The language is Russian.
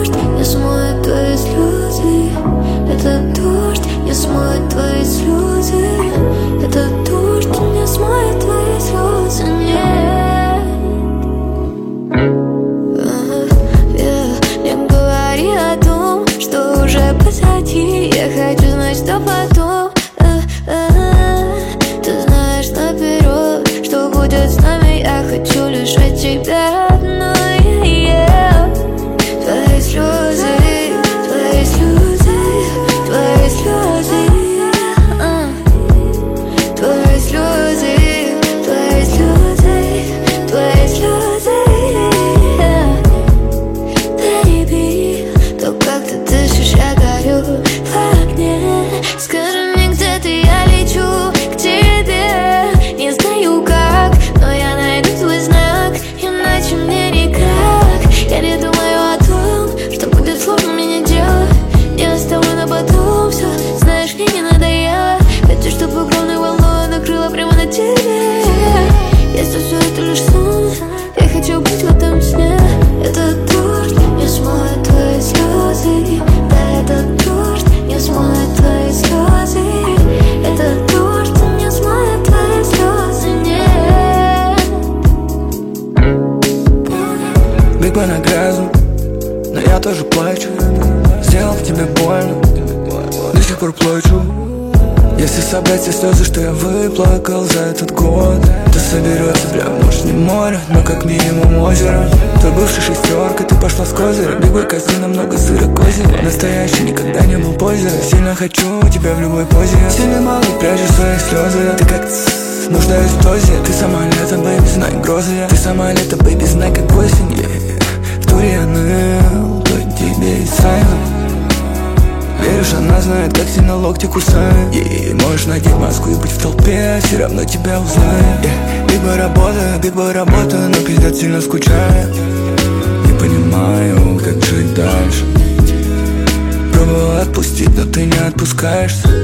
дождь не смоет твои слезы. Этот дождь не смоет твои слезы. Этот дождь не смоет твои слезы. Нет. Не говори о том, что уже позади. Я хочу знать, что потом. Ты знаешь наперед, что будет с нами. Я хочу лишь от тебя одной. Твои слезы, твои слезы, твои слезы, твои слезы, твои слезы, твои слезы. Baby, то, как ты дышишь, я горю в огне. Скажи мне, где ты, я лечу к тебе. Не знаю как, но я найду твой знак, иначе мне никак. Я не думаю о том, что будет сложно мне не делать. Не оставлю на потом все, знаешь, мне не надоело. Хочу, чтобы огромной волной накрыло прямо на тебе. Если все это лишь сон, я хочу быть в этом сне. Этот дождь не смоет твои слезы. Да, этот дождь не смоет твои слезы. Этот дождь не смоет твои слезы. Нет. Биг Бен на грязу, но я тоже плачу. Сделал тебе больно, до сих пор плачу. Если собрать все слезы, что я выплакал за этот год, то соберется прям, может, не море, но как минимум озеро. Твой бывший шестерка, ты пошла с козыря. Биг Бой казино, много сыра козыря. Настоящий никогда не был позер. Сильно хочу тебя в любой позе. Сильно мало прячу свои слезы. Ты как нуждаюсь в дозе. Ты сама лето, бэйби, знай грозы. Ты сама лето, бэйби, знай как осень. В туре я ныл, то тебе и сайна. Веришь, она знает, как сильно локти кусают. Можешь надеть маску и быть в толпе, все равно тебя узнают. Биг Бой работаю, но пиздец сильно скучаю. Не понимаю, как жить дальше. Пробовал отпустить, но ты не отпускаешься.